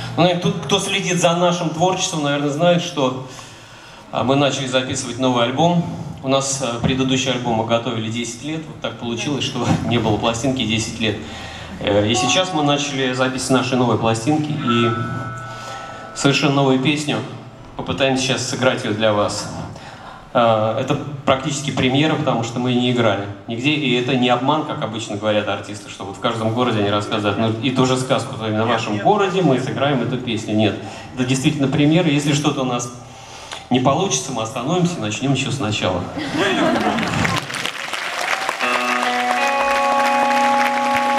Ну, тут, кто следит за нашим творчеством, наверное, знает, что мы начали записывать новый альбом. У нас предыдущий альбом мы готовили 10 лет. Вот так получилось, что не было пластинки 10 лет. И сейчас мы начали запись нашей новой пластинки и совершенно новую песню. Попытаемся сейчас сыграть ее для вас. Это практически премьера, потому что мы не играли нигде, и это не обман, как обычно говорят артисты, что вот в каждом городе они рассказывают, ну и ту же сказку, то именно в вашем городе мы сыграем эту песню. Нет, это действительно премьера. Если что-то у нас не получится, мы остановимся и начнем еще сначала.